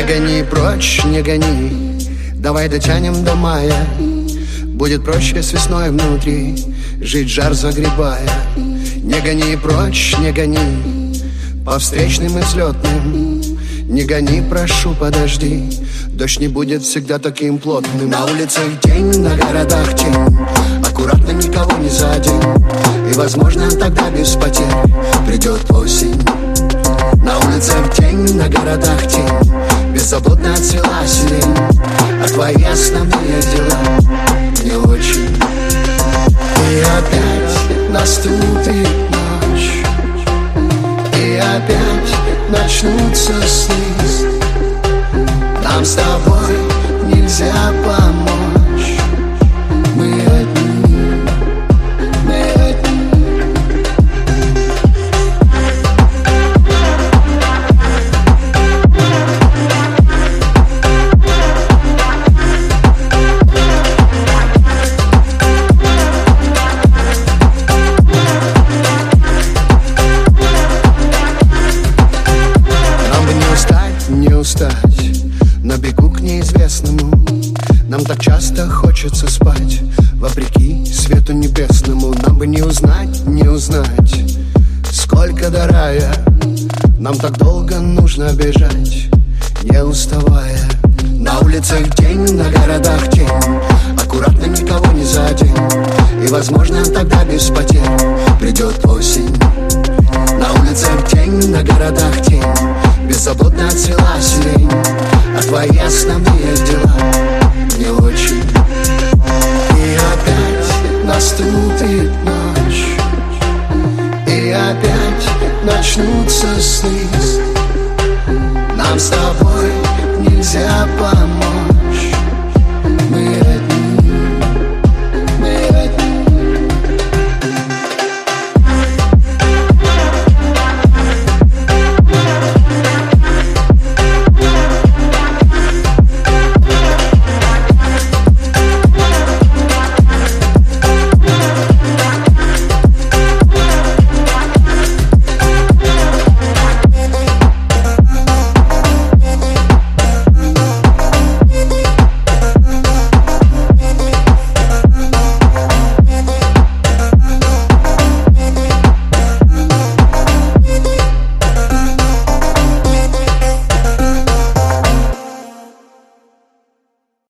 гони прочь, не гони, давай дотянем до мая. Будет проще с весной внутри жить, жар загребая. Не гони прочь, не гони, по встречным и взлетным. Не гони, прошу, подожди, дождь не будет всегда таким плотным. На улицах день, на городах тень, аккуратно, никого не задень. И, возможно, тогда без потерь придет осень. На улицах день, на городах тень, беззаботно отцвела сирень. А твои основные дела не очень. И опять наступит ночь, и опять начнутся сны. Нам с тобой нельзя помочь. Мы одни, мы одни. На бегу к неизвестному. Нам так часто хочется спать, вопреки свету небесному. Нам бы не узнать, не узнать, сколько до рая. Нам так долго нужно бежать, не уставая. На улицах день, на городах тень, аккуратно, никого не задень. И, возможно, тогда без потерь придет осень. На улицах день, на городах тень, беззаботно отцвела сирень. А твои основные дела не очень. И опять наступит ночь, и опять начнутся сны. Нам с тобой нельзя помочь.